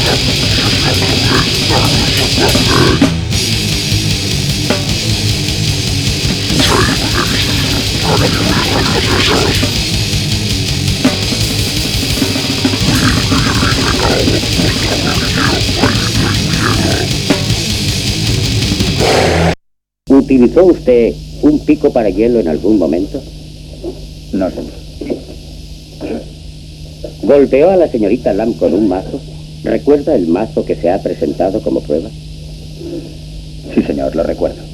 ¿Utilizó usted un pico para hielo en algún momento? No, señor. ¿Golpeó a la señorita Lam con un mazo? ¿Recuerda el mazo que se ha presentado como prueba? Sí, señor, lo recuerdo.